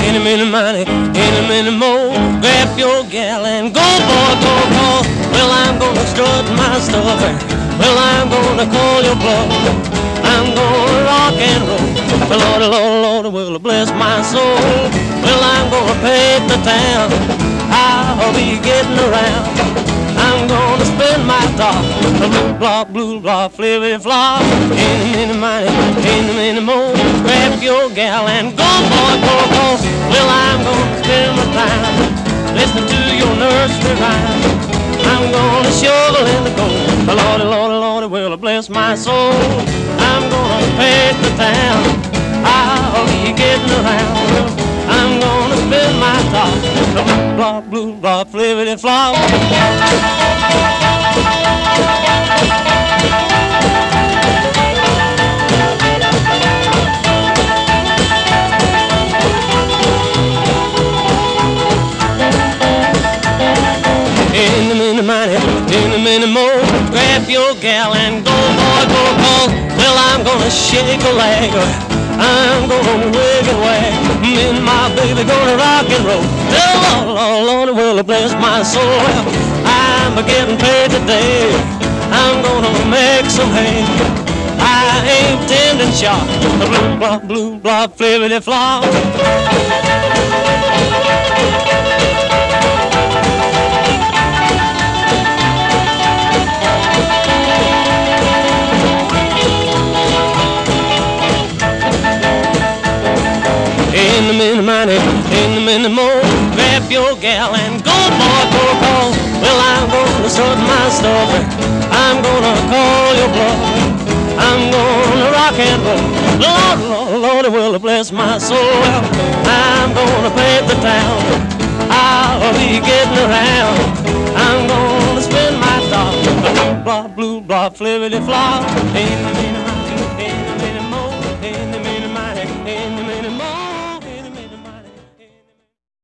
many money, any many more. Grab your gal and go, boy, go, go. Well, I'm gonna strut my stuff. Well, I'm gonna call your bluff. I'm gonna rock and roll. Well, Lordy, Lord, Lord, will bless my soul. Well, I'm gonna paint the town. I'll be getting around. I'm gonna spend my thought. Blue block, flippity flop. Any money, any more. Grab your gal and go, boy, go, go. Well, I'm gonna spend my time listening to your nursery rhyme. I'm gonna shovel in the gold. Lordy, Lordy, Lordy, will bless my soul. I'm gonna paint the town. I'll be getting around. I'm gonna spend my thought. Blue block, flippity flop. Any money, any more. Grab your gal and go, boy, go, go. Well, I'm gonna shake a leg. I'm gonna wig and wag. Me and my baby gonna rock and roll. Oh, Lord, Lord, will bless my soul. I'm getting paid today. I'm gonna make some hay. I ain't tending shop. Blue block, flippity flop. Any money, any more. Grab your gal and go, boy, go, go. Well, I'm gonna sort my stuff. I'm gonna call your bluff. I'm gonna rock and roll. Lord, Lord, Lord, it will bless my soul. I'm gonna paint the town. I'll be getting around. I'm gonna spend my thought. Blue block, flippity flop.